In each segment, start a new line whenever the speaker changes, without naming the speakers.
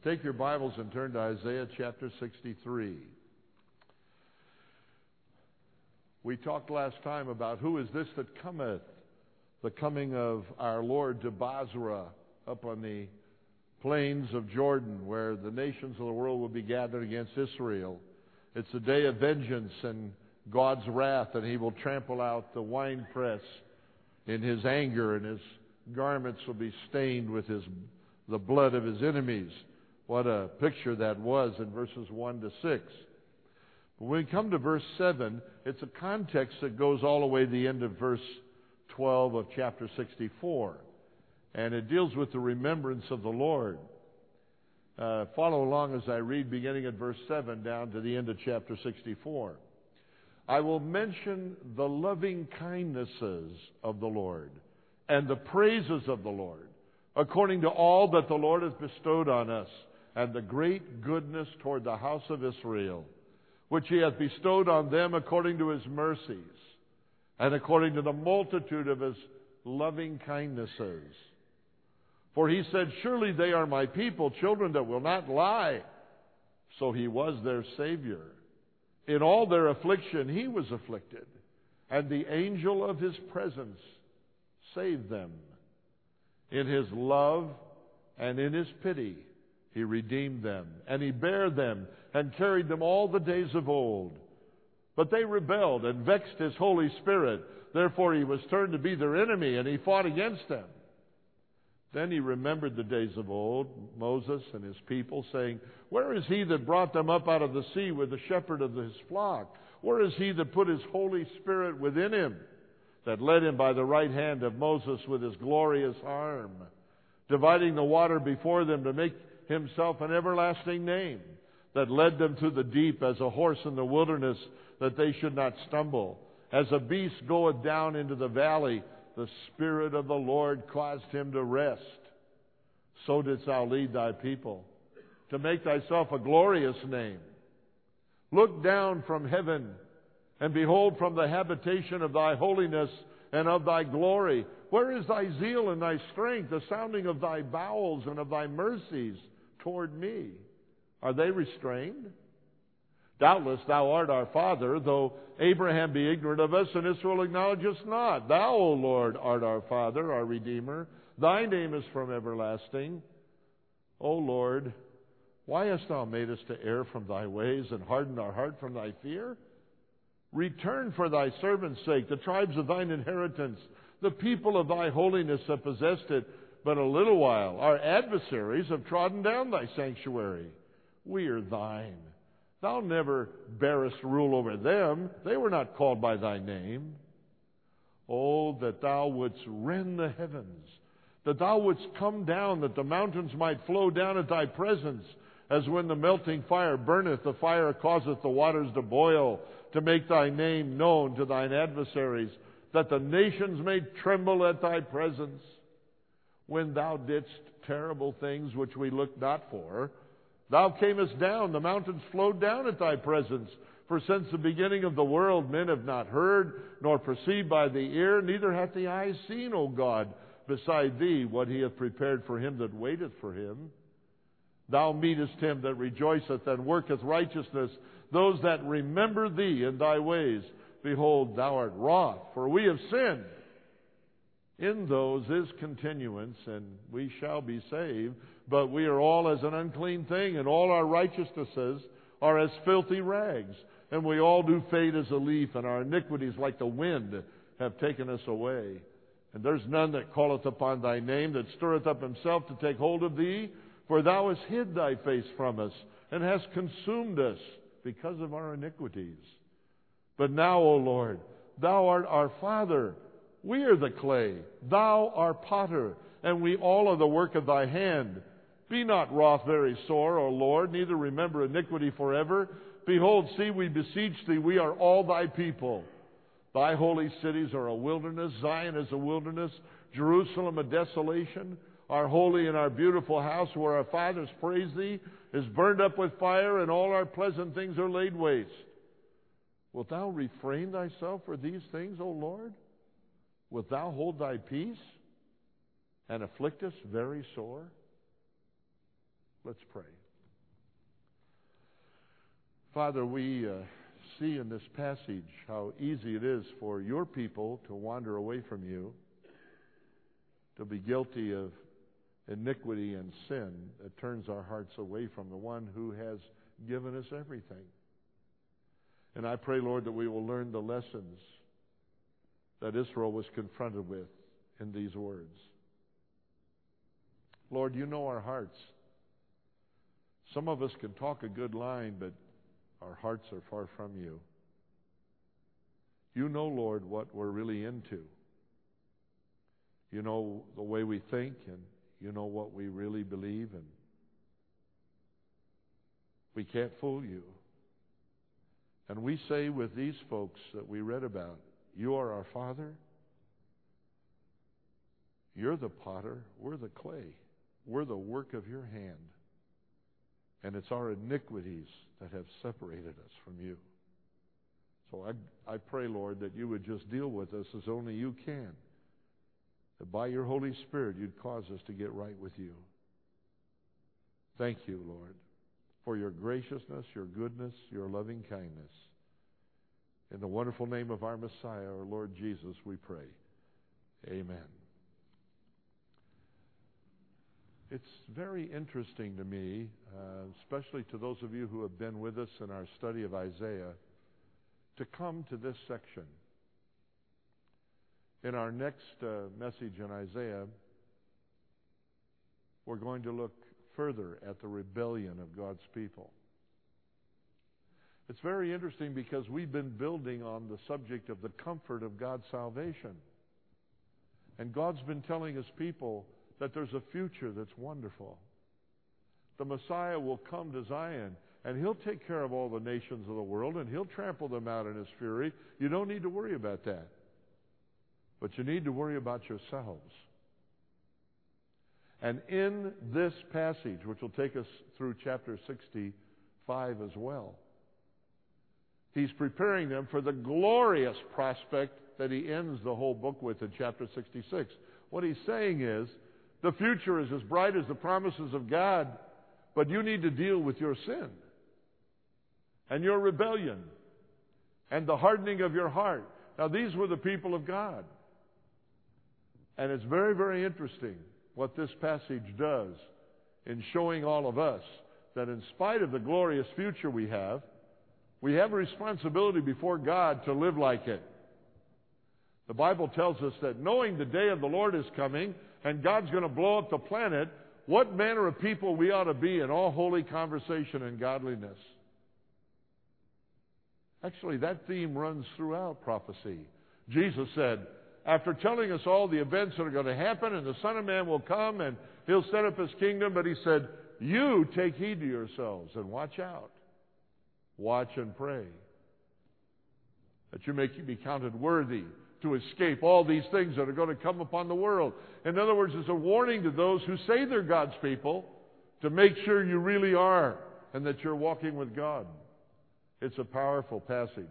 Take your Bibles and turn to Isaiah chapter 63. We talked last time about who is this that cometh, the coming of our Lord to Basra up on the plains of Jordan, where the nations of the world will be gathered against Israel. It's a day of vengeance and God's wrath, and He will trample out the winepress in His anger, and His garments will be stained with the blood of His enemies. What a picture that was in verses 1 to 6. But when we come to verse 7, it's a context that goes all the way to the end of verse 12 of chapter 64. And it deals with the remembrance of the Lord. Follow along as I read, beginning at verse 7 down to the end of chapter 64. I will mention the loving kindnesses of the Lord and the praises of the Lord, according to all that the Lord has bestowed on us, and the great goodness toward the house of Israel, which He hath bestowed on them according to His mercies, and according to the multitude of His loving kindnesses. For He said, surely they are my people, children that will not lie. So He was their Savior. In all their affliction He was afflicted, and the angel of His presence saved them. In His love and in His pity He redeemed them, and He bare them and carried them all the days of old. But they rebelled and vexed His Holy Spirit. Therefore He was turned to be their enemy, and He fought against them. Then He remembered the days of old, Moses and his people, saying, where is He that brought them up out of the sea with the shepherd of His flock? Where is He that put His Holy Spirit within him, that led him by the right hand of Moses with His glorious arm, dividing the water before them to make Himself an everlasting name, that led them through the deep as a horse in the wilderness, that they should not stumble. As a beast goeth down into the valley, the Spirit of the Lord caused him to rest. So didst thou lead thy people, to make thyself a glorious name. Look down from heaven, and behold from the habitation of thy holiness and of thy glory. Where is thy zeal and thy strength, the sounding of thy bowels and of thy mercies toward me? Are they restrained? Doubtless thou art our father, though Abraham be ignorant of us, and Israel acknowledge us not. Thou, O Lord, art our Father, our Redeemer. Thy name is from everlasting. O Lord, why hast thou made us to err from thy ways, and hardened our heart from thy fear? Return for thy servant's sake, the tribes of thine inheritance. The people of thy holiness have possessed it but a little while. Our adversaries have trodden down thy sanctuary. We are thine. Thou never bearest rule over them. They were not called by thy name. Oh, that thou wouldst rend the heavens, that thou wouldst come down, that the mountains might flow down at thy presence. As when the melting fire burneth, the fire causeth the waters to boil, to make thy name known to thine adversaries, that the nations may tremble at thy presence. When thou didst terrible things which we looked not for, thou camest down, the mountains flowed down at thy presence. For since the beginning of the world men have not heard, nor perceived by the ear, neither hath the eye seen, O God, beside thee, what He hath prepared for him that waiteth for Him. Thou meetest him that rejoiceth and worketh righteousness, those that remember thee in thy ways. Behold, thou art wroth, for we have sinned. In those is continuance, and we shall be saved. But we are all as an unclean thing, and all our righteousnesses are as filthy rags. And we all do fade as a leaf, and our iniquities like the wind have taken us away. And there's none that calleth upon thy name, that stirreth up himself to take hold of thee. For thou hast hid thy face from us, and hast consumed us because of our iniquities. But now, O Lord, thou art our Father. We are the clay, thou art potter, and we all are the work of thy hand. Be not wroth very sore, O Lord, neither remember iniquity forever. Behold, see, we beseech thee, we are all thy people. Thy holy cities are a wilderness, Zion is a wilderness, Jerusalem a desolation. Our holy and our beautiful house, where our fathers praise thee, is burned up with fire, and all our pleasant things are laid waste. Wilt thou refrain thyself for these things, O Lord? Wilt thou hold thy peace and afflict us very sore? Let's pray. Father, we see in this passage how easy it is for your people to wander away from you, to be guilty of iniquity and sin that turns our hearts away from the one who has given us everything. And I pray, Lord, that we will learn the lessons that Israel was confronted with in these words. Lord, you know our hearts. Some of us can talk a good line, but our hearts are far from you. You know, Lord, what we're really into. You know the way we think, and you know what we really believe, and we can't fool you. And we say with these folks that we read about, you are our Father, you're the potter, we're the clay, we're the work of your hand. And it's our iniquities that have separated us from you. So I pray, Lord, that you would just deal with us as only you can. That by your Holy Spirit you'd cause us to get right with you. Thank you, Lord, for your graciousness, your goodness, your loving kindness. In the wonderful name of our Messiah, our Lord Jesus, we pray. Amen. It's very interesting to me, especially to those of you who have been with us in our study of Isaiah, to come to this section. In our next message in Isaiah, we're going to look further at the rebellion of God's people. It's very interesting because we've been building on the subject of the comfort of God's salvation. And God's been telling his people that there's a future that's wonderful. The Messiah will come to Zion, and he'll take care of all the nations of the world, and he'll trample them out in his fury. You don't need to worry about that. But you need to worry about yourselves. And in this passage, which will take us through chapter 65 as well, he's preparing them for the glorious prospect that he ends the whole book with in chapter 66. What he's saying is, the future is as bright as the promises of God, but you need to deal with your sin and your rebellion and the hardening of your heart. Now, these were the people of God. And it's very, very interesting what this passage does in showing all of us that in spite of the glorious future we have a responsibility before God to live like it. The Bible tells us that knowing the day of the Lord is coming and God's going to blow up the planet, what manner of people we ought to be in all holy conversation and godliness. Actually, that theme runs throughout prophecy. Jesus said, after telling us all the events that are going to happen, and the Son of Man will come and he'll set up his kingdom, but he said, you take heed to yourselves and watch out. Watch and pray, that you may be counted worthy to escape all these things that are going to come upon the world. In other words, it's a warning to those who say they're God's people to make sure you really are and that you're walking with God. It's a powerful passage.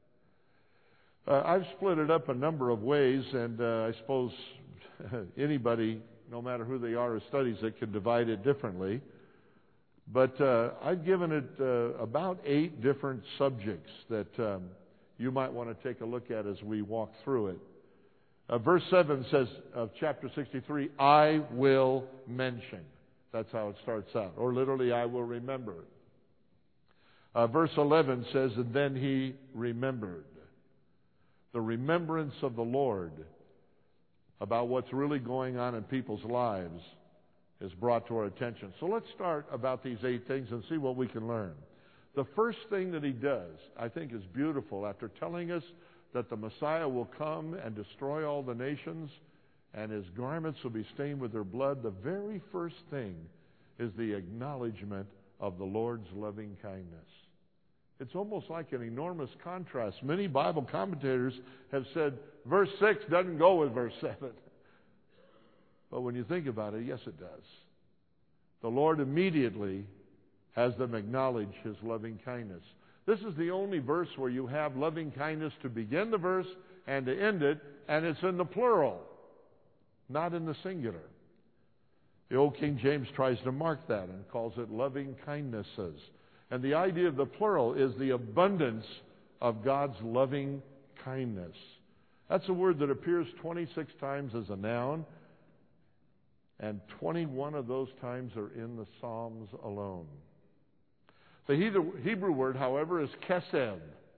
I've split it up a number of ways, and I suppose anybody, no matter who they are who studies it, can divide it differently. But I've given it about 8 different subjects that you might want to take a look at as we walk through it. Verse 7 says of chapter 63, I will mention. That's how it starts out. Or literally, I will remember. Verse 11 says, and then he remembered. The remembrance of the Lord about what's really going on in people's lives is brought to our attention. So let's start about these 8 things and see what we can learn. The first thing that he does, I think, is beautiful. After telling us that the Messiah will come and destroy all the nations and his garments will be stained with their blood, the very first thing is the acknowledgement of the Lord's loving kindness. It's almost like an enormous contrast. Many Bible commentators have said verse 6 doesn't go with verse 7. But when you think about it, yes, it does. The Lord immediately has them acknowledge his loving kindness. This is the only verse where you have loving kindness to begin the verse and to end it, and it's in the plural, not in the singular. The old King James tries to mark that and calls it loving kindnesses. And the idea of the plural is the abundance of God's loving kindness. That's a word that appears 26 times as a noun, and 21 of those times are in the Psalms alone. The Hebrew word, however, is kesed.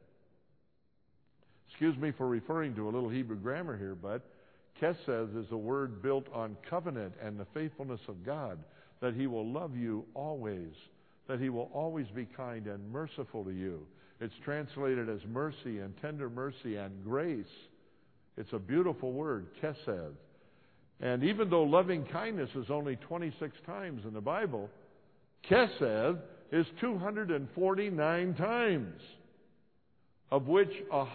Excuse me for referring to a little Hebrew grammar here, but kesed is a word built on covenant and the faithfulness of God, that He will love you always, that He will always be kind and merciful to you. It's translated as mercy and tender mercy and grace. It's a beautiful word, kesed. And even though loving kindness is only 26 times in the Bible, kesed is 249 times, of which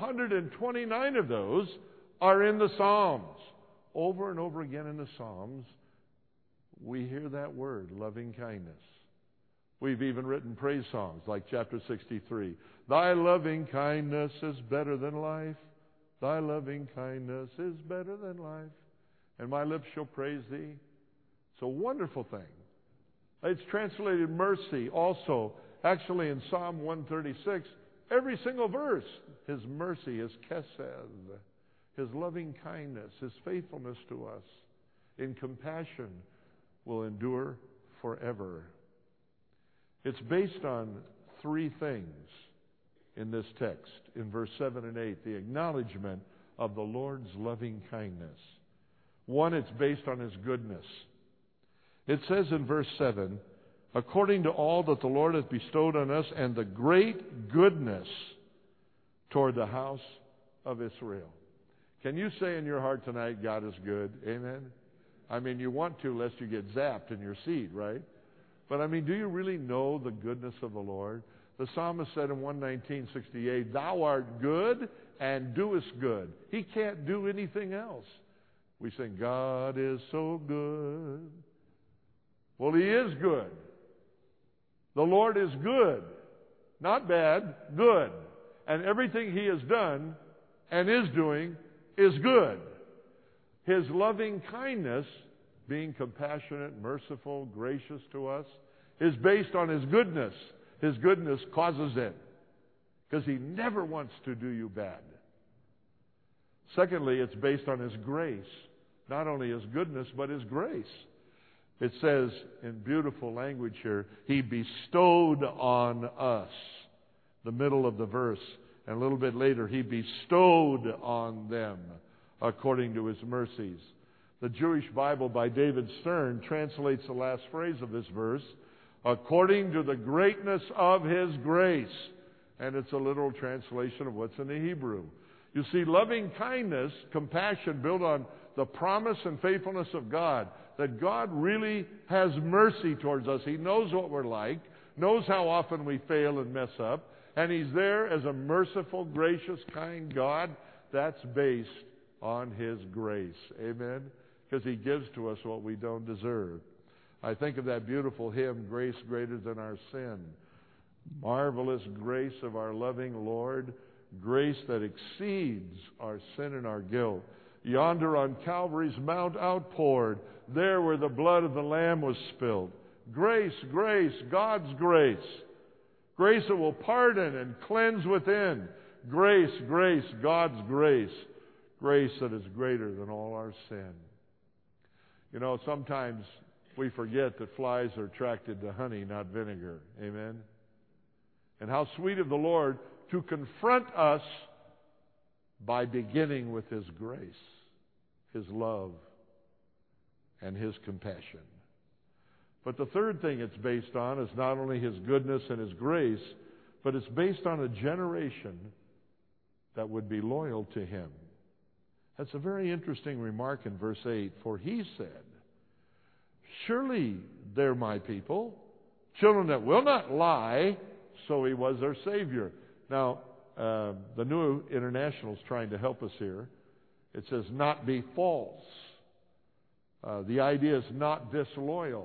129 of those are in the Psalms. Over and over again in the Psalms, we hear that word, loving kindness. We've even written praise songs like chapter 63. Thy loving kindness is better than life. Thy loving kindness is better than life. And my lips shall praise thee. It's a wonderful thing. It's translated mercy also. Actually, in Psalm 136, every single verse, His mercy, His kesed, His loving kindness, His faithfulness to us in compassion will endure forever. It's based on three things in this text, in verse 7 and 8, the acknowledgement of the Lord's loving kindness. One, it's based on His goodness. It says in verse 7, according to all that the Lord hath bestowed on us, and the great goodness toward the house of Israel. Can you say in your heart tonight, God is good? Amen? I mean, you want to, lest you get zapped in your seat, right? But I mean, do you really know the goodness of the Lord? The psalmist said in 119:68, Thou art good and doest good. He can't do anything else. We sing, God is so good. Well, He is good. The Lord is good. Not bad, good. And everything He has done and is doing is good. His loving kindness, being compassionate, merciful, gracious to us, is based on His goodness. His goodness causes it, because He never wants to do you bad. Secondly, it's based on His grace. Not only His goodness, but His grace. It says in beautiful language here, He bestowed on us, the middle of the verse. And a little bit later, He bestowed on them according to His mercies. The Jewish Bible by David Stern translates the last phrase of this verse, according to the greatness of His grace. And it's a literal translation of what's in the Hebrew. You see, loving kindness, compassion built on the promise and faithfulness of God, that God really has mercy towards us. He knows what we're like, knows how often we fail and mess up, and He's there as a merciful, gracious, kind God. That's based on His grace. Amen? Because He gives to us what we don't deserve. I think of that beautiful hymn, Grace Greater Than Our Sin. Marvelous grace of our loving Lord, grace that exceeds our sin and our guilt. Yonder on Calvary's mount outpoured, there where the blood of the Lamb was spilled. Grace, grace, God's grace. Grace that will pardon and cleanse within. Grace, grace, God's grace. Grace that is greater than all our sin. You know, sometimes we forget that flies are attracted to honey, not vinegar. Amen? And how sweet of the Lord to confront us by beginning with His grace, His love, and His compassion. But the third thing it's based on is not only His goodness and His grace, but it's based on a generation that would be loyal to Him. That's a very interesting remark in verse 8. For He said, surely they're my people, children that will not lie, so He was their Savior. Now, the New International is trying to help us here. It says, not be false. The idea is not disloyal.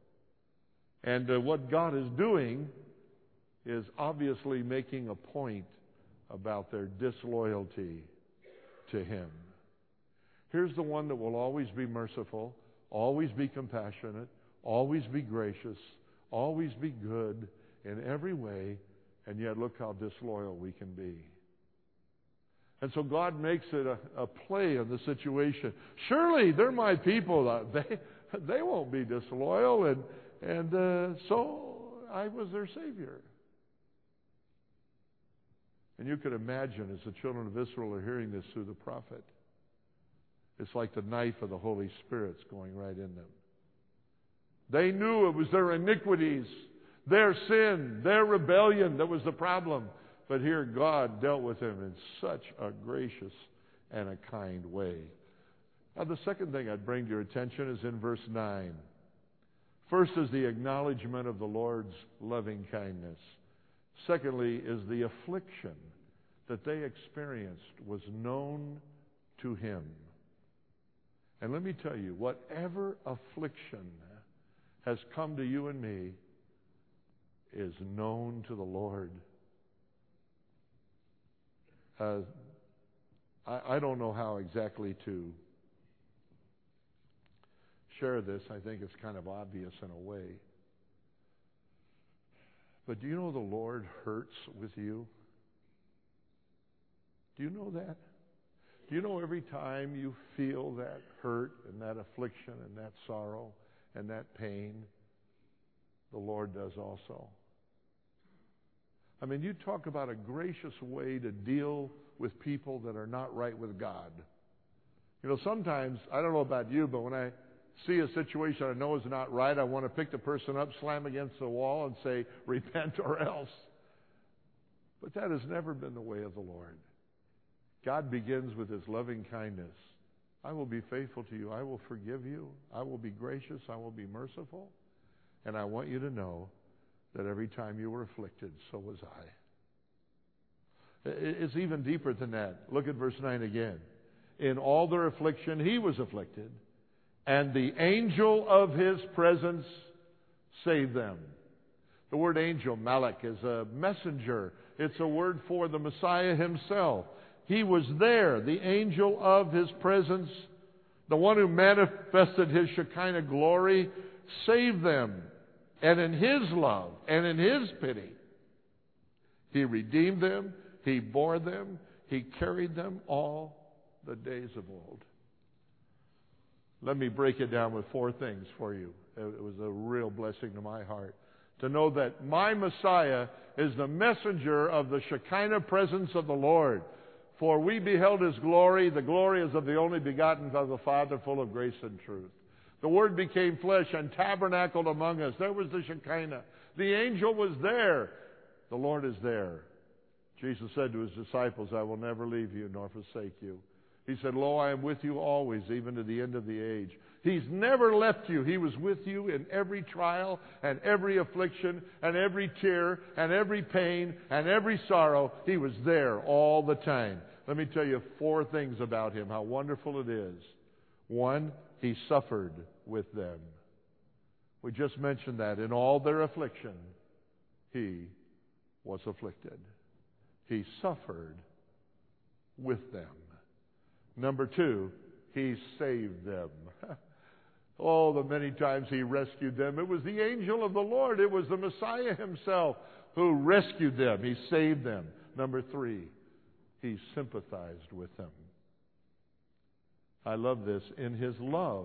And what God is doing is obviously making a point about their disloyalty to Him. Here's the one that will always be merciful, always be compassionate, always be gracious, always be good in every way, and yet look how disloyal we can be. And so God makes it a play in the situation. Surely they're my people. They won't be disloyal, and so I was their Savior. And you could imagine as the children of Israel are hearing this through the prophet, it's like the knife of the Holy Spirit's going right in them. They knew it was their iniquities, their sin, their rebellion that was the problem. But here God dealt with them in such a gracious and a kind way. Now the second thing I'd bring to your attention is in verse 9. First is the acknowledgement of the Lord's loving kindness. Secondly is the affliction that they experienced was known to Him. And let me tell you, whatever affliction has come to you and me is known to the Lord. I don't know how exactly to share this. I think it's kind of obvious in a way. But do you know the Lord hurts with you? Do you know that? Do you know every time you feel that hurt and that affliction and that sorrow and that pain, the Lord does also? I mean, you talk about a gracious way to deal with people that are not right with God. You know, sometimes, I don't know about you, but when I see a situation I know is not right, I want to pick the person up, slam against the wall, and say, repent or else. But that has never been the way of the Lord. God begins with His loving kindness. I will be faithful to you. I will forgive you. I will be gracious. I will be merciful. And I want you to know that every time you were afflicted, so was I. It's even deeper than that. Look at verse 9 again. In all their affliction, He was afflicted, and the angel of His presence saved them. The word angel, Malach, is a messenger. It's a word for the Messiah Himself. He was there, the angel of His presence, the one who manifested His Shekinah glory, saved them. And in His love and in His pity, He redeemed them, He bore them, He carried them all the days of old. Let me break it down with 4 things for you. It was a real blessing to my heart to know that my Messiah is the messenger of the Shekinah presence of the Lord. For we beheld His glory. The glory is of the only begotten of the Father, full of grace and truth. The Word became flesh and tabernacled among us. There was the Shekinah. The angel was there. The Lord is there. Jesus said to His disciples, I will never leave you nor forsake you. He said, Lo, I am with you always, even to the end of the age. He's never left you. He was with you in every trial and every affliction and every tear and every pain and every sorrow. He was there all the time. Let me tell you 4 things about Him, how wonderful it is. 1, He suffered with them. We just mentioned that. In all their affliction, He was afflicted. He suffered with them. Number 2, He saved them. Oh, the many times He rescued them. It was the angel of the Lord. It was the Messiah Himself who rescued them. He saved them. Number 3, He sympathized with them. I love this. In His love.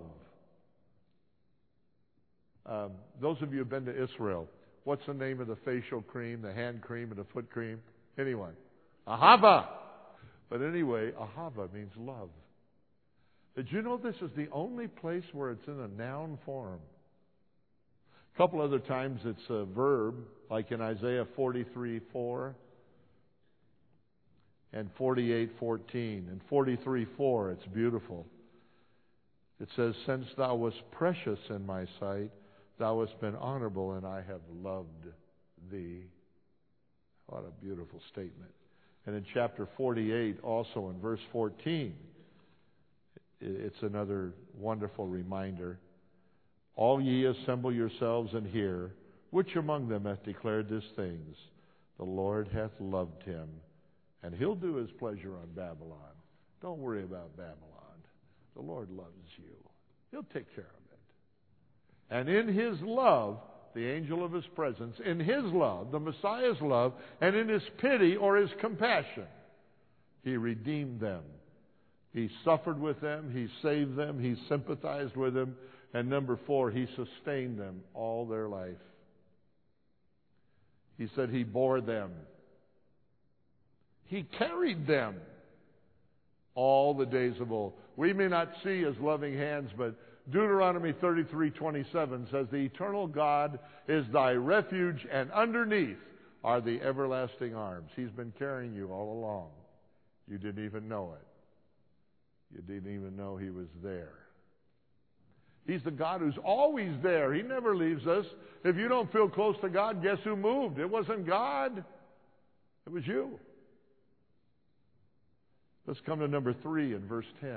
Those of you who have been to Israel, what's the name of the facial cream, the hand cream, and the foot cream? Anyone? Ahava. But anyway, Ahava means love. Did you know this is the only place where it's in a noun form? A couple other times it's a verb, like in Isaiah 43:4 and 48:14. And 43:4, it's beautiful. It says, Since thou wast precious in my sight, thou hast been honorable, and I have loved thee. What a beautiful statement. And in chapter 48, also in verse 14, it's another wonderful reminder. All ye assemble yourselves and hear, which among them hath declared these things? The Lord hath loved him, and He'll do His pleasure on Babylon. Don't worry about Babylon. The Lord loves you. He'll take care of it. And in His love, the angel of His presence, in His love, the Messiah's love, and in His pity or His compassion, He redeemed them. He suffered with them. He saved them. He sympathized with them. And number 4, He sustained them all their life. He said He bore them. He carried them all the days of old. We may not see His loving hands, but Deuteronomy 33:27 says, the eternal God is thy refuge, and underneath are the everlasting arms. He's been carrying you all along. You didn't even know it. You didn't even know He was there. He's the God who's always there. He never leaves us. If you don't feel close to God, guess who moved? It wasn't God. It was you. Let's come to number 3 in verse 10.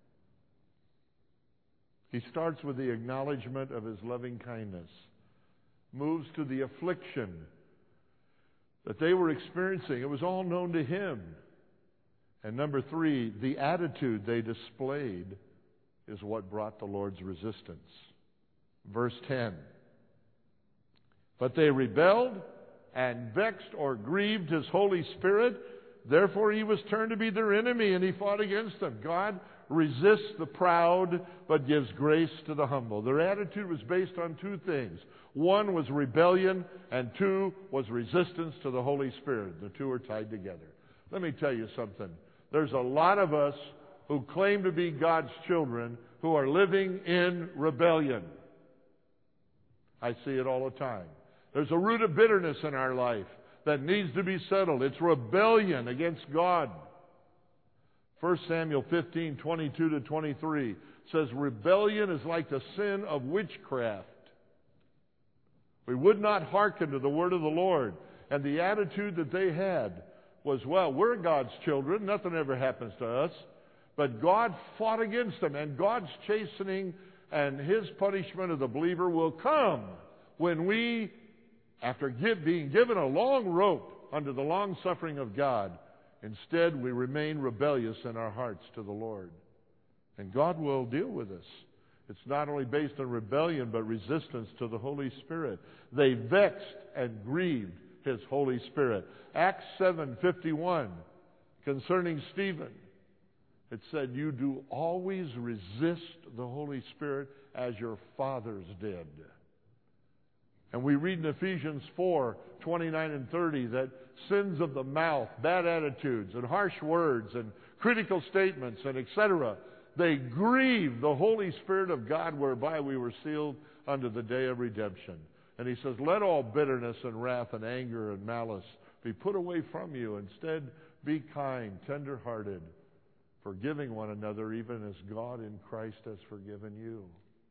He starts with the acknowledgement of His loving kindness, moves to the affliction that they were experiencing. It was all known to Him. And number 3, the attitude they displayed is what brought the Lord's resistance. Verse 10. But they rebelled and vexed or grieved His Holy Spirit. Therefore He was turned to be their enemy, and He fought against them. God resists the proud, but gives grace to the humble. Their attitude was based on 2 things. 1 was rebellion, and 2 was resistance to the Holy Spirit. The 2 are tied together. Let me tell you something. There's a lot of us who claim to be God's children who are living in rebellion. I see it all the time. There's a root of bitterness in our life that needs to be settled. It's rebellion against God. 1 Samuel 15:22-23 says, rebellion is like the sin of witchcraft. We would not hearken to the word of the Lord. And the attitude that they had was, well, we're God's children. Nothing ever happens to us. But God fought against them. And God's chastening and His punishment of the believer will come when we, after being given a long rope under the long suffering of God, instead we remain rebellious in our hearts to the Lord. And God will deal with us. It's not only based on rebellion, but resistance to the Holy Spirit. They vexed and grieved His Holy Spirit. Acts 7:51, concerning Stephen, it said, you do always resist the Holy Spirit as your fathers did. And we read in Ephesians 4:29 and 30 that sins of the mouth, bad attitudes, and harsh words, and critical statements, and etc., they grieve the Holy Spirit of God, whereby we were sealed unto the day of redemption. And he says, let all bitterness and wrath and anger and malice be put away from you. Instead, be kind, tender-hearted, forgiving one another, even as God in Christ has forgiven you.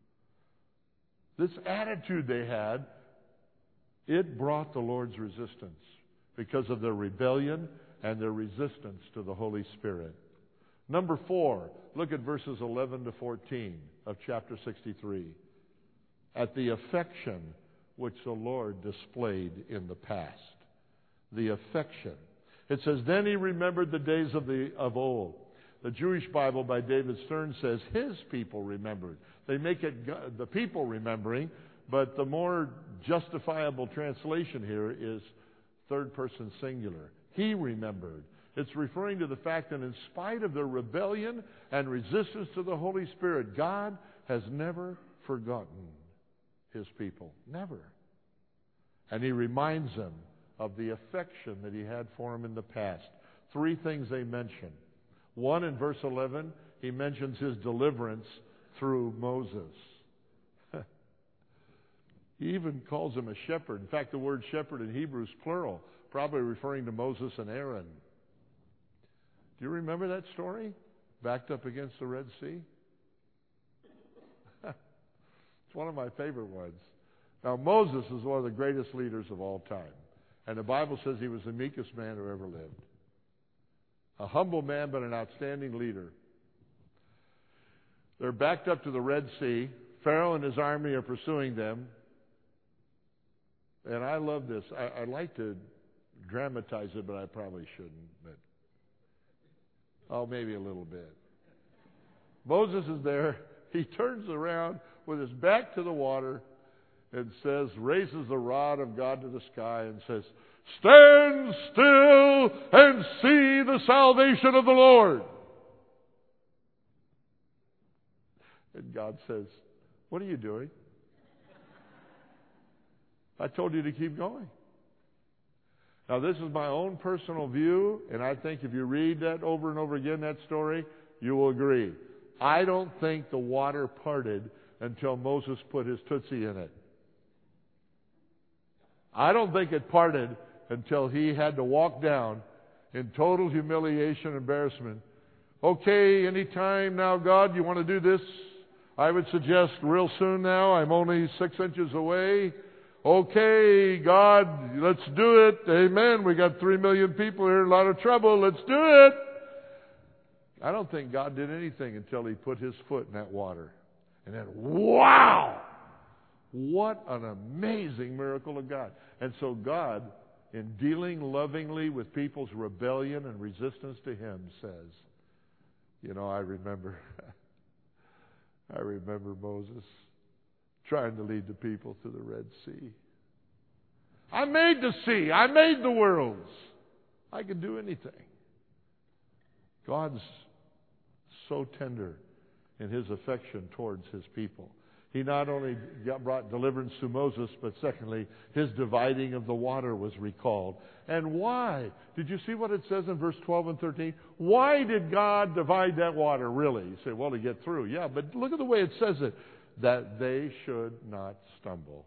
This attitude they had, it brought the Lord's resistance because of their rebellion and their resistance to the Holy Spirit. Number 4, look at verses 11-14 of chapter 63. At the affection which the Lord displayed in the past. The affection. It says, then He remembered the days of old. The Jewish Bible by David Stern says, His people remembered. They make it the people remembering, but the more justifiable translation here is third person singular. He remembered. It's referring to the fact that in spite of their rebellion and resistance to the Holy Spirit, God has never forgotten His people. Never. And He reminds them of the affection that He had for them in the past. 3 things they mention. 1, in verse 11, He mentions His deliverance through Moses. He even calls him a shepherd. In fact, the word shepherd in Hebrew is plural, probably referring to Moses and Aaron. Do you remember that story? Backed up against the Red Sea? It's one of my favorite ones. Now, Moses is one of the greatest leaders of all time. And the Bible says he was the meekest man who ever lived. A humble man, but an outstanding leader. They're backed up to the Red Sea. Pharaoh and his army are pursuing them. And I love this. I'd like to dramatize it, but I probably shouldn't. Maybe a little bit. Moses is there. He turns around with his back to the water and says, raises the rod of God to the sky and says, "Stand still and see the salvation of the Lord." And God says, "What are you doing? I told you to keep going." Now, this is my own personal view, and I think if you read that over and over again, that story, you will agree. I don't think the water parted until Moses put his tootsie in it. I don't think it parted until he had to walk down in total humiliation and embarrassment. "Okay, anytime now, God, you want to do this? I would suggest real soon now. I'm only 6 inches away. Okay, God, let's do it. Amen. We got 3 million people here, a lot of trouble. Let's do it." I don't think God did anything until he put his foot in that water. And then, wow! What an amazing miracle of God. And so God, in dealing lovingly with people's rebellion and resistance to him, says, I remember Moses trying to lead the people through the Red Sea. I made the sea. I made the worlds. I can do anything. God's so tender in his affection towards his people. He not only brought deliverance to Moses, but secondly, his dividing of the water was recalled. And why? Did you see what it says in verse 12 and 13? Why did God divide that water, really? You say, well, to get through. Yeah, but look at the way it says it. That they should not stumble.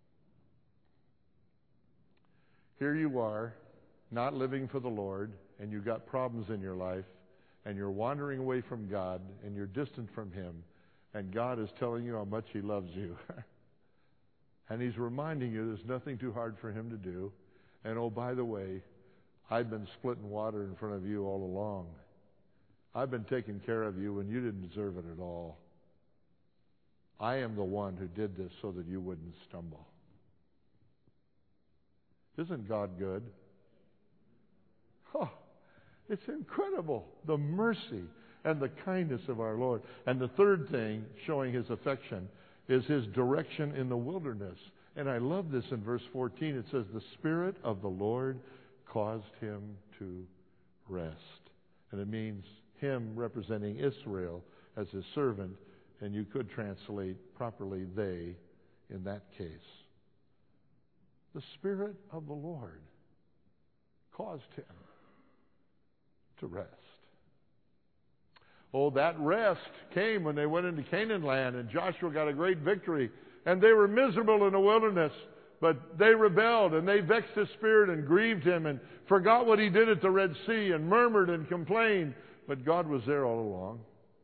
Here you are, not living for the Lord, and you've got problems in your life, and you're wandering away from God, and you're distant from him, and God is telling you how much he loves you. And he's reminding you there's nothing too hard for him to do. And oh, by the way, I've been splitting water in front of you all along. I've been taking care of you when you didn't deserve it at all. I am the one who did this so that you wouldn't stumble. Isn't God good? Oh, it's incredible, the mercy and the kindness of our Lord. And the third thing showing his affection is his direction in the wilderness. And I love this in verse 14. It says, "The Spirit of the Lord caused him to rest." And it means him representing Israel as his servant. And you could translate properly they in that case. The Spirit of the Lord caused him to rest. Oh, that rest came when they went into Canaan land and Joshua got a great victory. And they were miserable in the wilderness, but they rebelled and they vexed his spirit and grieved him and forgot what he did at the Red Sea and murmured and complained. But God was there all along,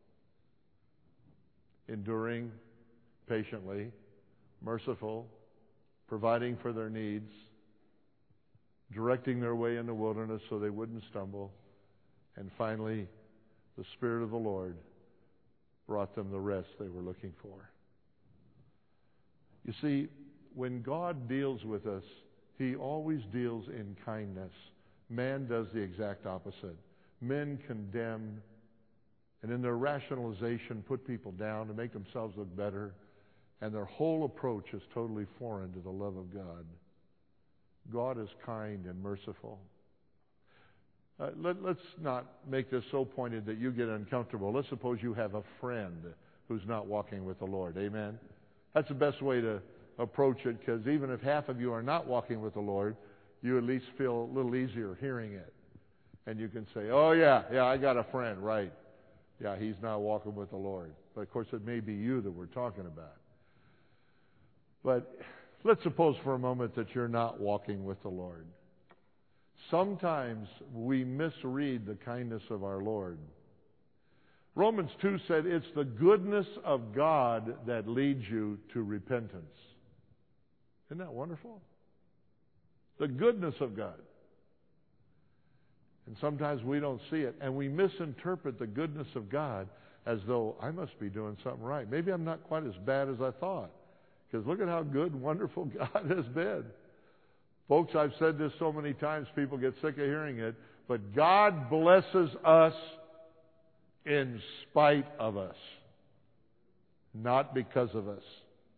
enduring patiently, merciful, providing for their needs, directing their way in the wilderness so they wouldn't stumble. And finally, the Spirit of the Lord brought them the rest they were looking for. You see, when God deals with us, he always deals in kindness. Man does the exact opposite. Men condemn and in their rationalization put people down to make themselves look better, and their whole approach is totally foreign to the love of God. God is kind and merciful. Let's not make this so pointed that you get uncomfortable. Let's suppose you have a friend who's not walking with the Lord. Amen? That's the best way to approach it, because even if half of you are not walking with the Lord, you at least feel a little easier hearing it. And you can say, oh yeah, I got a friend, right. Yeah, he's not walking with the Lord. But of course it may be you that we're talking about. But let's suppose for a moment that you're not walking with the Lord. Sometimes we misread the kindness of our Lord. Romans 2 said it's the goodness of God that leads you to repentance. Isn't that wonderful? The goodness of God. And sometimes we don't see it, and we misinterpret the goodness of God as though I must be doing something right. Maybe I'm not quite as bad as I thought, because look at how good and wonderful God has been. Folks, I've said this so many times, people get sick of hearing it, but God blesses us in spite of us. not because of us.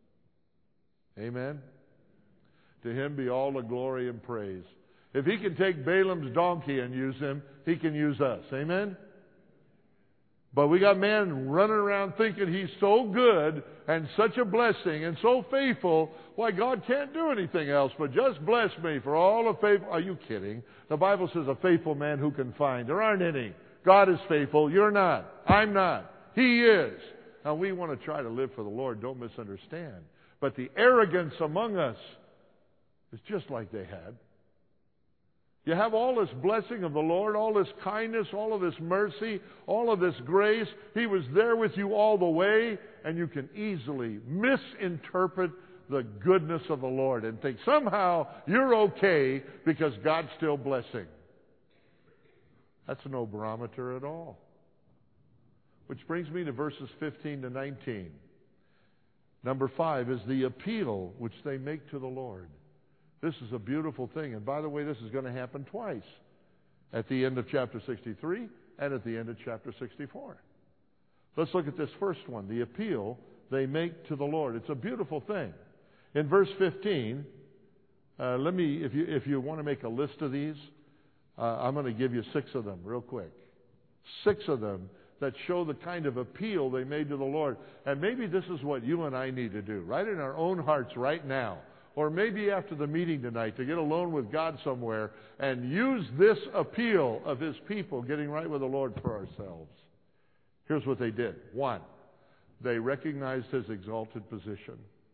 Amen? To Him be all the glory and praise. If He can take Balaam's donkey and use him, He can use us. Amen? But we got men running around thinking he's so good and such a blessing and so faithful, why God can't do anything else but just bless me for all the faithful. Are you kidding? The Bible says a faithful man who can find. There aren't any. God is faithful. You're not. I'm not. He is. Now we want to try to live for the Lord. Don't misunderstand. But the arrogance among us is just like they had. You have all this blessing of the Lord, all this kindness, all of this mercy, all of this grace. He was there with you all the way, and you can easily misinterpret the goodness of the Lord and think somehow you're okay because God's still blessing. That's no barometer at all. Which brings me to verses 15 to 19. Number 5 is the appeal which they make to the Lord. This is a beautiful thing. And by the way, this is going to happen twice. At the end of chapter 63 and at the end of chapter 64. Let's look at this first one. The appeal they make to the Lord. It's a beautiful thing. In verse 15, if you want to make a list of these, I'm going to give you 6 of them real quick. 6 of them that show the kind of appeal they made to the Lord. And maybe this is what you and I need to do, right in our own hearts right now. Or maybe after the meeting tonight to get alone with God somewhere and use this appeal of His people getting right with the Lord for ourselves. Here's what they did. 1, they recognized His exalted position.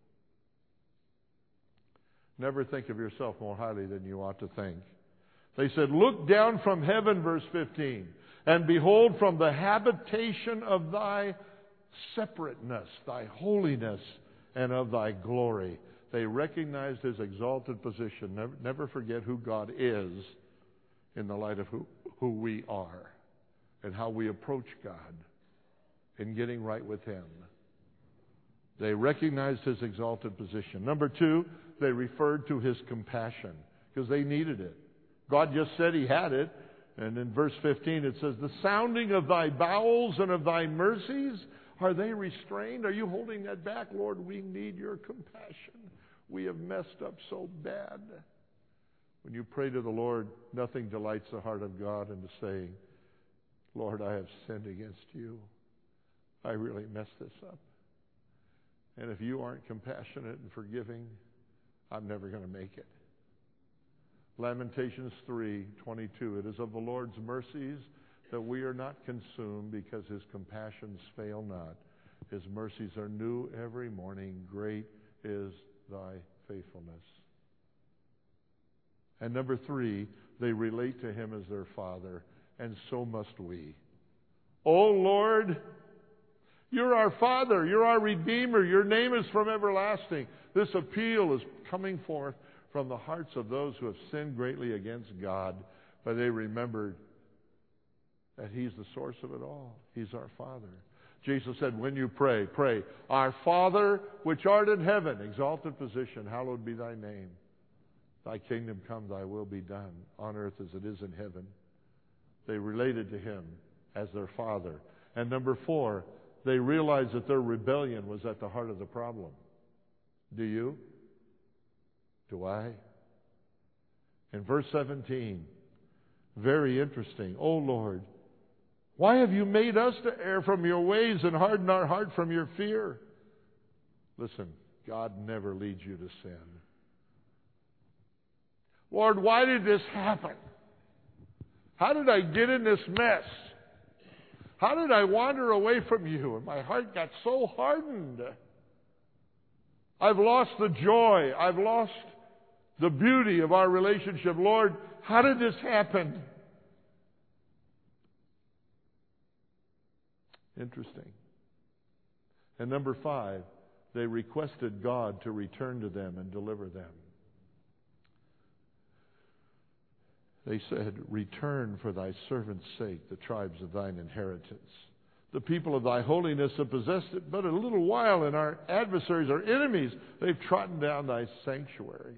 Never think of yourself more highly than you ought to think. They said, look down from heaven, verse 15, and behold from the habitation of Thy separateness, Thy holiness, and of Thy glory. They recognized His exalted position. Never forget who God is in the light of who we are and how we approach God in getting right with Him. They recognized His exalted position. Number 2, they referred to His compassion because they needed it. God just said He had it. And in verse 15 it says, the sounding of Thy bowels and of Thy mercies, are they restrained? Are you holding that back? Lord, we need Your compassion. We have messed up so bad. When you pray to the Lord, nothing delights the heart of God into saying, Lord, I have sinned against You. I really messed this up. And if You aren't compassionate and forgiving, I'm never going to make it. Lamentations 3:22. It is of the Lord's mercies that we are not consumed, because His compassions fail not. His mercies are new every morning. Great is Thy faithfulness. And number 3, they relate to Him as their Father, and so must we. Oh Lord, You're our Father, You're our Redeemer, Your name is from everlasting. This appeal is coming forth from the hearts of those who have sinned greatly against God, but they remembered that He's the source of it all. He's our Father. Jesus said, when you pray, pray, Our Father which art in heaven, exalted position, hallowed be Thy name. Thy kingdom come, Thy will be done, on earth as it is in heaven. They related to Him as their Father. And number 4, they realized that their rebellion was at the heart of the problem. Do you? Do I? In verse 17, very interesting. Oh Lord, why have You made us to err from Your ways and harden our heart from Your fear? Listen, God never leads you to sin. Lord, why did this happen? How did I get in this mess? How did I wander away from You? And my heart got so hardened. I've lost the joy. I've lost the beauty of our relationship. Lord, how did this happen? Interesting. And number 5, they requested God to return to them and deliver them. They said, return for Thy servant's sake the tribes of Thine inheritance. The people of Thy holiness have possessed it but a little while, and our adversaries, our enemies, they've trodden down Thy sanctuary.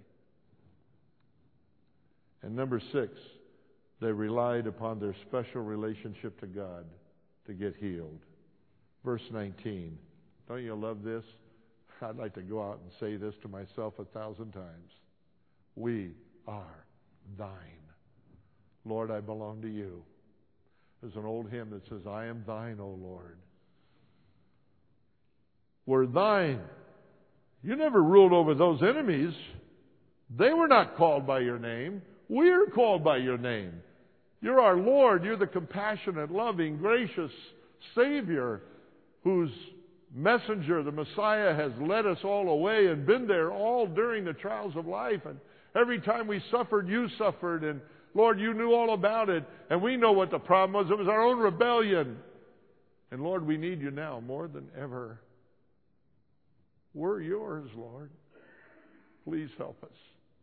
And number 6, they relied upon their special relationship to God to get healed. Verse 19, Don't you love this? I'd like to go out and say this to myself 1,000 times. We are thine. Lord, I belong to you. There's an old hymn that says, I am thine, O Lord. We're thine. You never ruled over those enemies. They were not called by your name. We're called by your name. You're our Lord. You're the compassionate, loving, gracious Savior whose messenger, the Messiah, has led us all away and been there all during the trials of life. And every time we suffered, you suffered. And Lord, you knew all about it. And we know what the problem was. It was our own rebellion. And Lord, we need you now more than ever. We're yours, Lord. Please help us.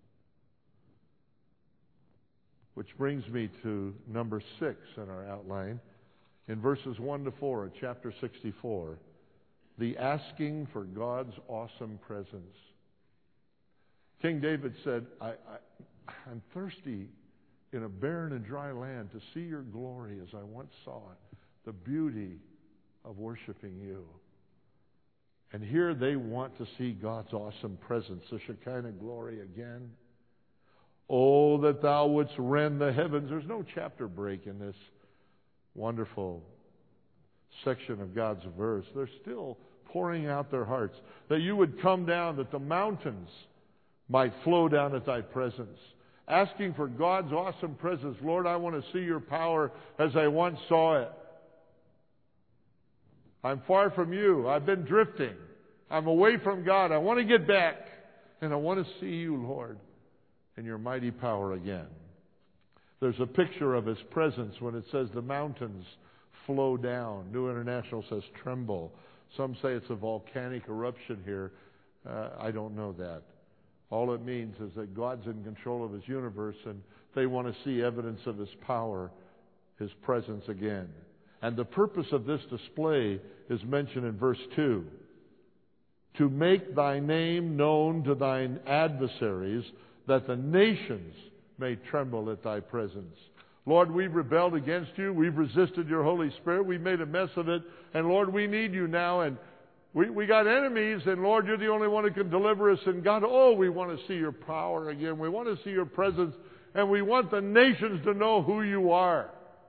Which brings me to number 6 in our outline. In verses 1 to 4 of chapter 64. The asking for God's awesome presence. King David said, I'm thirsty in a barren and dry land to see your glory as I once saw it, the beauty of worshiping you. And here they want to see God's awesome presence, the Shekinah glory again. Oh, that thou wouldst rend the heavens. There's no chapter break in this wonderful section of God's verse. They're still pouring out their hearts. That you would come down, that the mountains might flow down at thy presence. Asking for God's awesome presence. Lord, I want to see your power as I once saw it. I'm far from you. I've been drifting. I'm away from God. I want to get back. And I want to see you, Lord, in your mighty power again. There's a picture of his presence when it says the mountains flow down. New International says tremble. Some say it's a volcanic eruption here. I don't know that. All it means is that God's in control of his universe and they want to see evidence of his power, his presence again. And the purpose of this display is mentioned in verse 2. To make thy name known to thine adversaries, that the nations may tremble at thy presence. Lord, we've rebelled against you. We've resisted your Holy Spirit. We've made a mess of it. And Lord, we need you now. And we got enemies. And Lord, you're the only one who can deliver us. And God, we want to see your power again. We want to see your presence. And we want the nations to know who you are.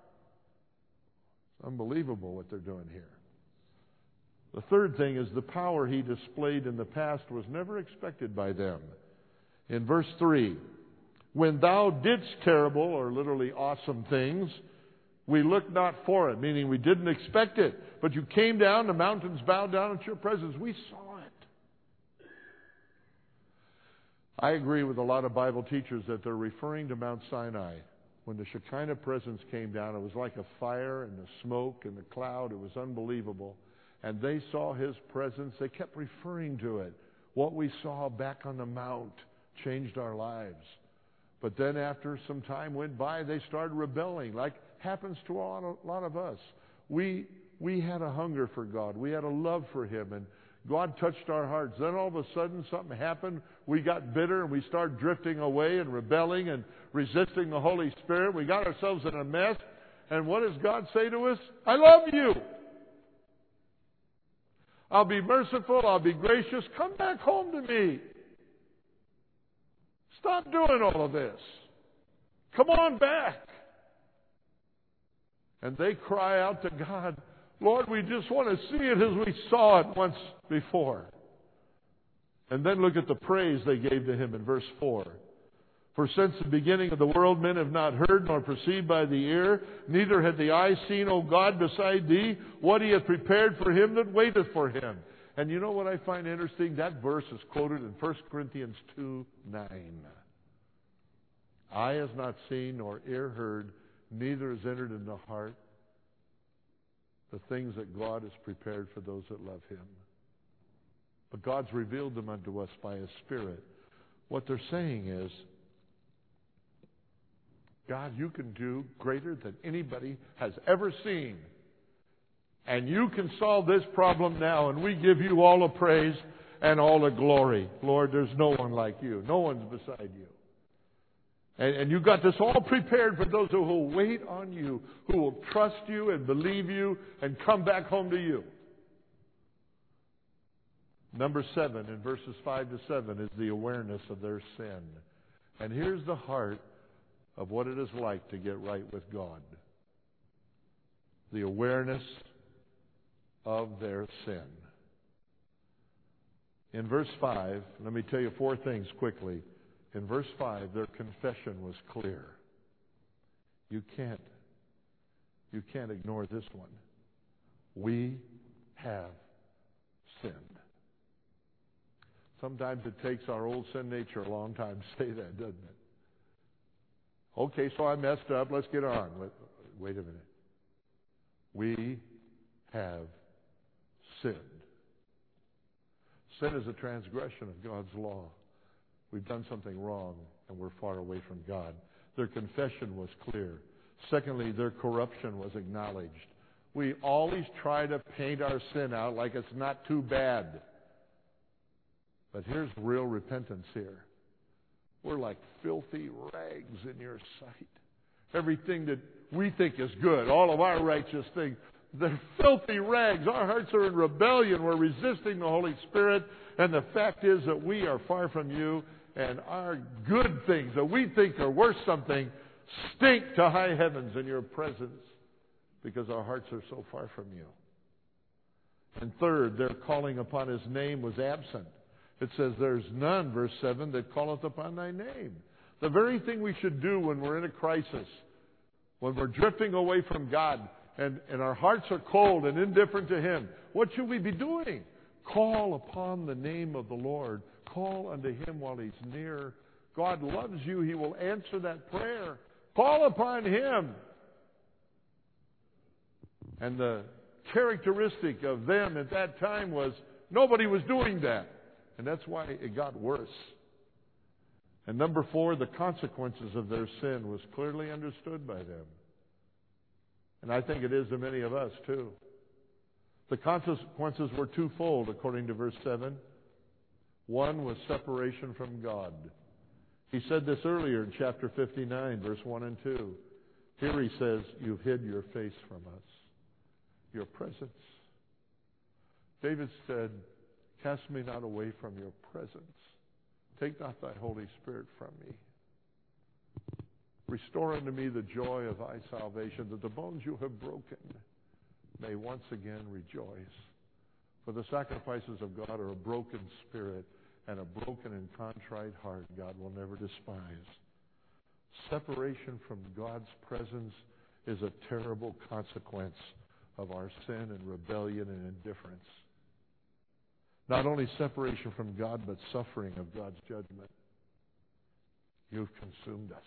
It's unbelievable what they're doing here. The third thing is the power he displayed in the past was never expected by them. In verse 3, when thou didst terrible, or literally awesome things, we looked not for it, meaning we didn't expect it. But you came down, the mountains bowed down at your presence. We saw it. I agree with a lot of Bible teachers that they're referring to Mount Sinai. When the Shekinah presence came down, it was like a fire and the smoke and the cloud. It was unbelievable. And they saw his presence. They kept referring to it. What we saw back on the mount changed our lives. But then after some time went by, they started rebelling, like happens to a lot of us. We had a hunger for God. We had a love for him, and God touched our hearts. Then all of a sudden something happened. We got bitter, and we started drifting away and rebelling and resisting the Holy Spirit. We got ourselves in a mess. And what does God say to us? I love you. I'll be merciful. I'll be gracious. Come back home to me. Stop doing all of this. Come on back. And they cry out to God, Lord, we just want to see it as we saw it once before. And then look at the praise they gave to him in verse 4. For since the beginning of the world men have not heard nor perceived by the ear, neither had the eye seen, O God, beside thee, what he hath prepared for him that waiteth for him. And you know what I find interesting? That verse is quoted in 1 Corinthians 2:9. Eye has not seen nor ear heard, neither has entered in the heart the things that God has prepared for those that love him. But God's revealed them unto us by his Spirit. What they're saying is, God, you can do greater than anybody has ever seen. And you can solve this problem now, and we give you all the praise and all the glory. Lord, there's no one like you. No one's beside you. And you got this all prepared for those who will wait on you, who will trust you and believe you and come back home to you. Number 7, in verses 5 to 7, is the awareness of their sin. And here's the heart of what it is like to get right with God. The awareness of their sin. In verse 5, let me tell you 4 things quickly. In verse 5, their confession was clear. You can't ignore this one. We have sinned. Sometimes it takes our old sin nature a long time to say that, doesn't it? Okay, so I messed up. Let's get on. Wait a minute. We have sinned. Sin is a transgression of God's law. We've done something wrong, and we're far away from God. Their confession was clear. Secondly, their corruption was acknowledged. We always try to paint our sin out like it's not too bad. But here's real repentance here. We're like filthy rags in your sight. Everything that we think is good, all of our righteous things, they're filthy rags. Our hearts are in rebellion. We're resisting the Holy Spirit. And the fact is that we are far from you. And our good things that we think are worth something stink to high heavens in your presence because our hearts are so far from you. And third, their calling upon His name was absent. It says, there's none, verse 7, that calleth upon thy name. The very thing we should do when we're in a crisis, when we're drifting away from God, and our hearts are cold and indifferent to Him, what should we be doing? Call upon the name of the Lord. Call unto Him while He's near. God loves you. He will answer that prayer. Call upon Him. And the characteristic of them at that time was nobody was doing that. And that's why it got worse. And number 4, the consequences of their sin was clearly understood by them. And I think it is to many of us too. The consequences were twofold according to verse 7. One was separation from God. He said this earlier in chapter 59, verse 1 and 2. Here he says, you've hid your face from us, your presence. David said, cast me not away from your presence. Take not thy Holy Spirit from me. Restore unto me the joy of thy salvation, that the bones you have broken may once again rejoice. For the sacrifices of God are a broken spirit, and a broken and contrite heart God will never despise. Separation from God's presence is a terrible consequence of our sin and rebellion and indifference. Not only separation from God, but suffering of God's judgment. You've consumed us.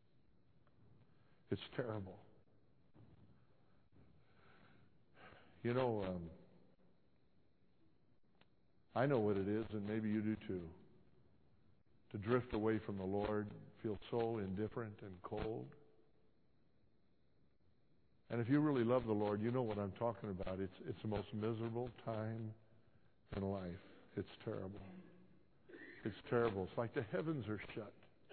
It's terrible. You know, I know what it is, and maybe you do too, to drift away from the Lord, feel so indifferent and cold. And if you really love the Lord, you know what I'm talking about. It's the most miserable time in life. It's terrible. It's terrible. It's like the heavens are shut.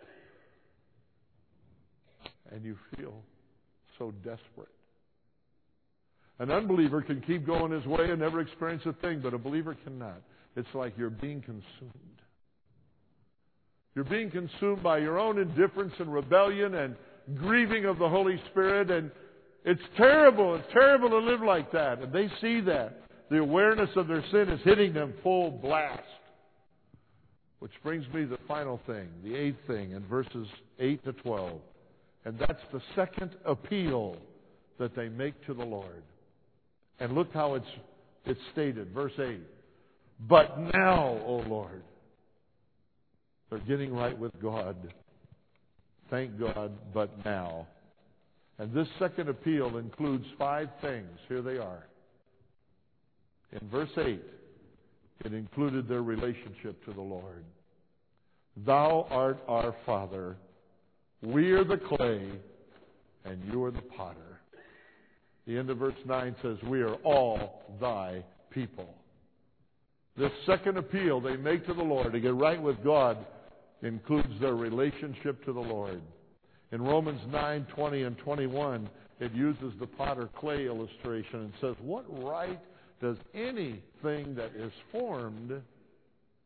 And you feel so desperate. An unbeliever can keep going his way and never experience a thing, but a believer cannot. It's like you're being consumed. You're being consumed by your own indifference and rebellion and grieving of the Holy Spirit, and it's terrible. It's terrible to live like that. And they see that. The awareness of their sin is hitting them full blast. Which brings me to the final thing, the 8th thing, in verses 8 to 12. And that's the second appeal that they make to the Lord. And look how it's stated, verse 8. But now, O Lord. They're getting right with God. Thank God, but now. And this second appeal includes 5 things. Here they are. In verse 8, it included their relationship to the Lord. Thou art our Father. We are the clay, and you are the potter. The end of verse 9 says, we are all thy people. This second appeal they make to the Lord to get right with God includes their relationship to the Lord. In Romans 9, 20 and 21, it uses the potter clay illustration and says, what right does anything that is formed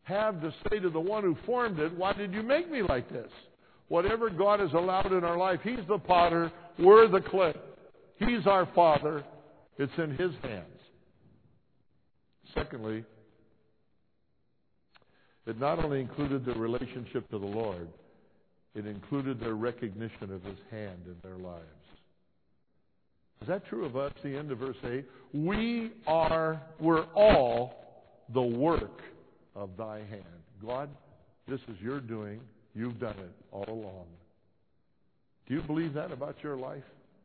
have to say to the one who formed it, why did you make me like this? Whatever God has allowed in our life, He's the potter, we're the clay. He's our Father. It's in His hands. Secondly, it not only included their relationship to the Lord, it included their recognition of His hand in their lives. Is that true of us? The end of verse 8. We're all the work of Thy hand. God, this is Your doing. You've done it all along. Do you believe that about your life?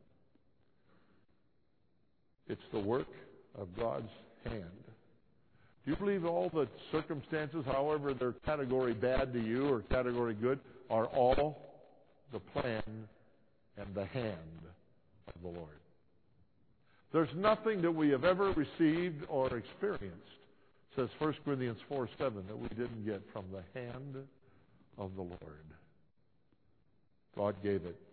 It's the work of God's hand. Do you believe all the circumstances, however they're category bad to you or category good, are all the plan and the hand of the Lord? There's nothing that we have ever received or experienced, says 1 Corinthians 4:7, that we didn't get from the hand of the Lord. God gave it.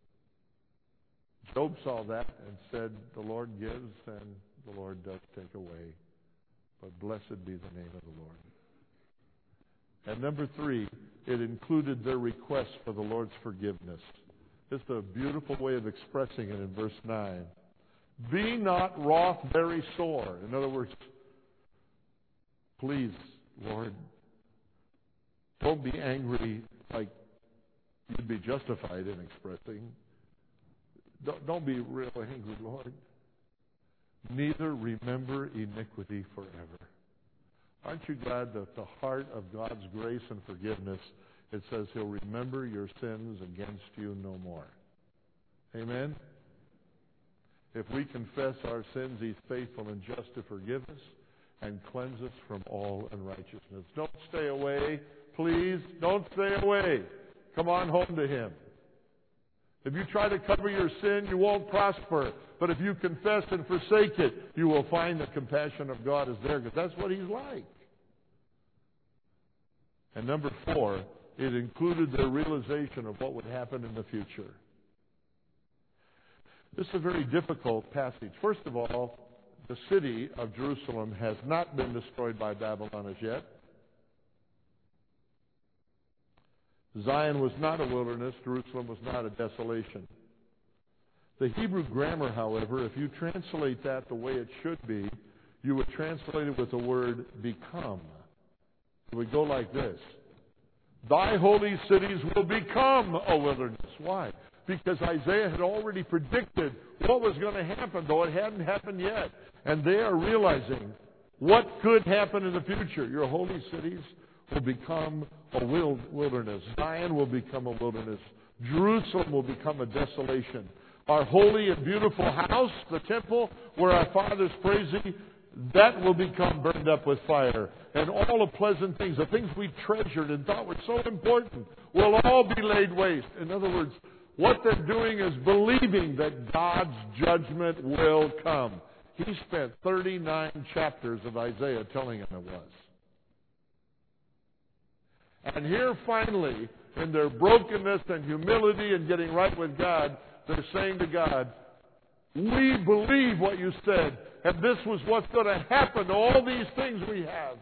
Job saw that and said, the Lord gives and the Lord does take away. But blessed be the name of the Lord. And number 3, it included their request for the Lord's forgiveness. It's a beautiful way of expressing it in verse 9. Be not wroth very sore. In other words, please, Lord, don't be angry like you'd be justified in expressing. Don't be real angry, Lord. Neither remember iniquity forever. Aren't you glad that the heart of God's grace and forgiveness, it says He'll remember your sins against you no more. Amen? If we confess our sins, He's faithful and just to forgive us and cleanse us from all unrighteousness. Don't stay away. Please, don't stay away. Come on home to Him. If you try to cover your sin, you won't prosper. But if you confess and forsake it, you will find the compassion of God is there, because that's what He's like. And number 4, it included their realization of what would happen in the future. This is a very difficult passage. First of all, the city of Jerusalem has not been destroyed by Babylon as yet. Zion was not a wilderness. Jerusalem was not a desolation. The Hebrew grammar, however, if you translate that the way it should be, you would translate it with the word become. It would go like this. Thy holy cities will become a wilderness. Why? Because Isaiah had already predicted what was going to happen, though it hadn't happened yet. And they are realizing what could happen in the future. Your holy cities will become a wilderness. Zion will become a wilderness. Jerusalem will become a desolation. Our holy and beautiful house, the temple, where our fathers praise Thee, that will become burned up with fire. And all the pleasant things, the things we treasured and thought were so important, will all be laid waste. In other words, what they're doing is believing that God's judgment will come. He spent 39 chapters of Isaiah telling them it was. And here finally, in their brokenness and humility and getting right with God, they're saying to God, we believe what You said, and this was what's going to happen to all these things we have.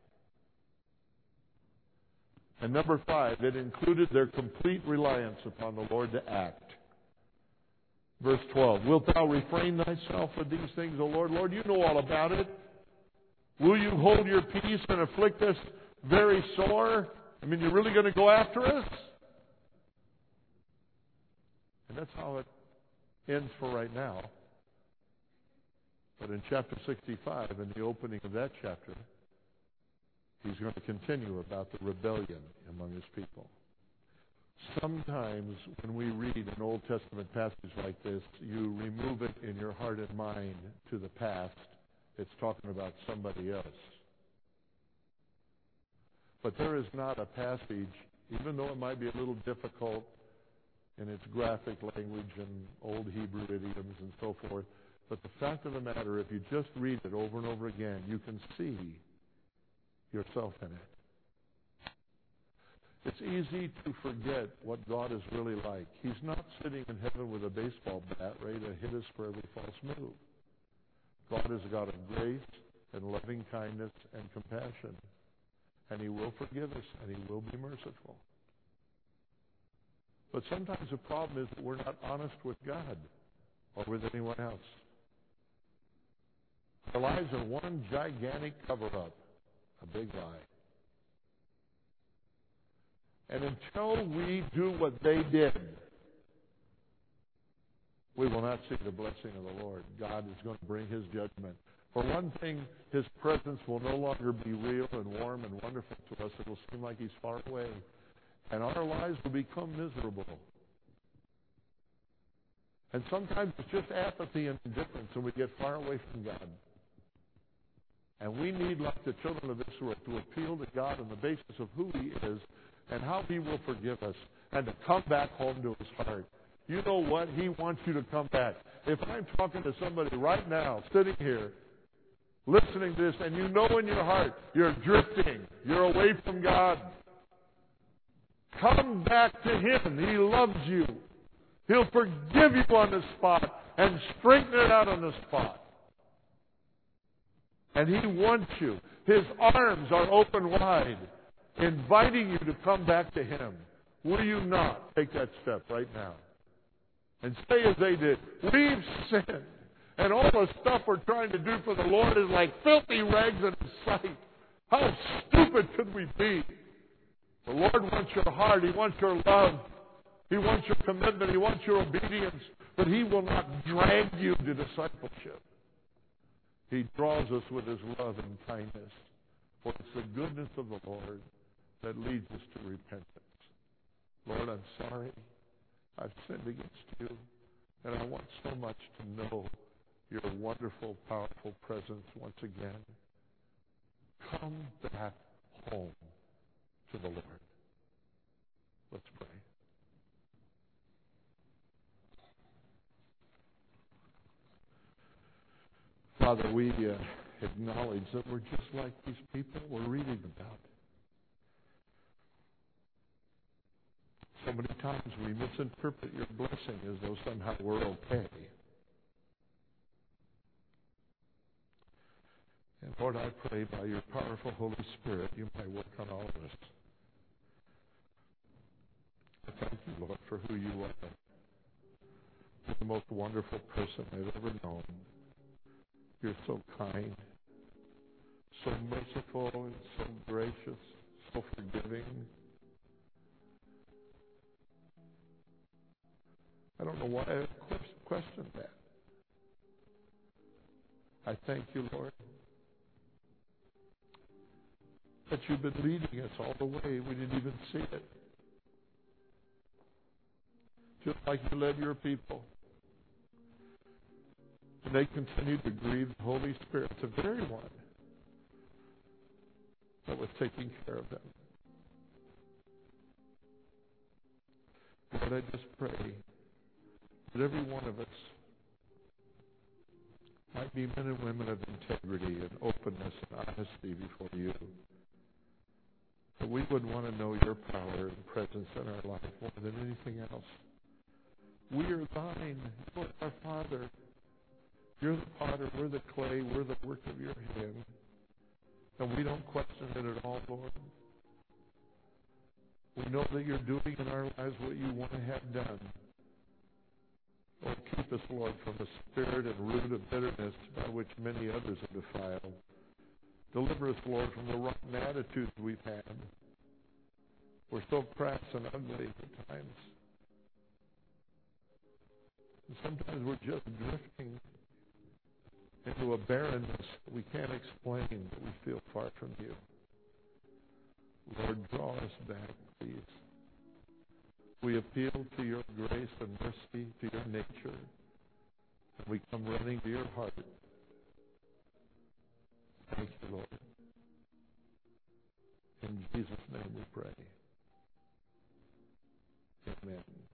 And number 5, it included their complete reliance upon the Lord to act. Verse 12, wilt Thou refrain Thyself of these things, O Lord? Lord, You know all about it. Will You hold Your peace and afflict us very sore? I mean, You're really going to go after us? And that's how it ends for right now. But in chapter 65, in the opening of that chapter, He's going to continue about the rebellion among His people. Sometimes when we read an Old Testament passage like this, you remove it in your heart and mind to the past. It's talking about somebody else. But there is not a passage, even though it might be a little difficult in its graphic language and old Hebrew idioms and so forth, but the fact of the matter, if you just read it over and over again, you can see yourself in it. It's easy to forget what God is really like. He's not sitting in heaven with a baseball bat ready to hit us for every false move. God is a God of grace and loving kindness and compassion. and He will forgive us, and He will be merciful. But sometimes the problem is that we're not honest with God or with anyone else. Our lives are one gigantic cover-up, a big lie. And until we do what they did, we will not see the blessing of the Lord. God is going to bring His judgment. For one thing, His presence will no longer be real and warm and wonderful to us. It will seem like He's far away. And our lives will become miserable. And sometimes it's just apathy and indifference, and we get far away from God. And we need, like the children of Israel, to appeal to God on the basis of who He is and how He will forgive us, and to come back home to His heart. You know what? He wants you to come back. If I'm talking to somebody right now, sitting here, listening to this, and you know in your heart you're drifting, you're away from God, come back to Him. He loves you. He'll forgive you on the spot and straighten it out on the spot. And He wants you. His arms are open wide, inviting you to come back to Him. Will you not take that step right now? And say as they did, we've sinned. And all the stuff we're trying to do for the Lord is like filthy rags in His sight. How stupid could we be? The Lord wants your heart. He wants your love. He wants your commitment. He wants your obedience. But He will not drag you to discipleship. He draws us with His love and kindness. For it's the goodness of the Lord that leads us to repentance. Lord, I'm sorry. I've sinned against You. And I want so much to know Your wonderful, powerful presence once again. Come back home to the Lord. Let's pray. Father, we acknowledge that we're just like these people we're reading about. So many times we misinterpret Your blessing as though somehow we're okay. And Lord, I pray by Your powerful Holy Spirit, You might work on all of us. I thank You, Lord, for who You are. You're the most wonderful person I've ever known. You're so kind, so merciful, and so gracious, so forgiving. I don't know why I questioned that. I thank You, Lord, that You've been leading us all the way. We didn't even see it. Just like You led Your people. And they continued to grieve the Holy Spirit, the very one that was taking care of them. Lord, I just pray that every one of us might be men and women of integrity and openness and honesty before You. That we would want to know Your power and presence in our life more than anything else. We are Thine. You are our Father. You're the potter. We're the clay. We're the work of Your hand. And we don't question it at all, Lord. We know that You're doing in our lives what You want to have done. Oh, keep us, Lord, from the spirit and root of bitterness by which many others are defiled. Deliver us, Lord, from the rotten attitudes we've had. We're so crass and ugly at times. And sometimes we're just drifting into a barrenness that we can't explain, that we feel far from You. Lord, draw us back, please. We appeal to Your grace and mercy, to Your nature, and we come running to Your heart. Thank You, Lord. In Jesus' name we pray. Amen.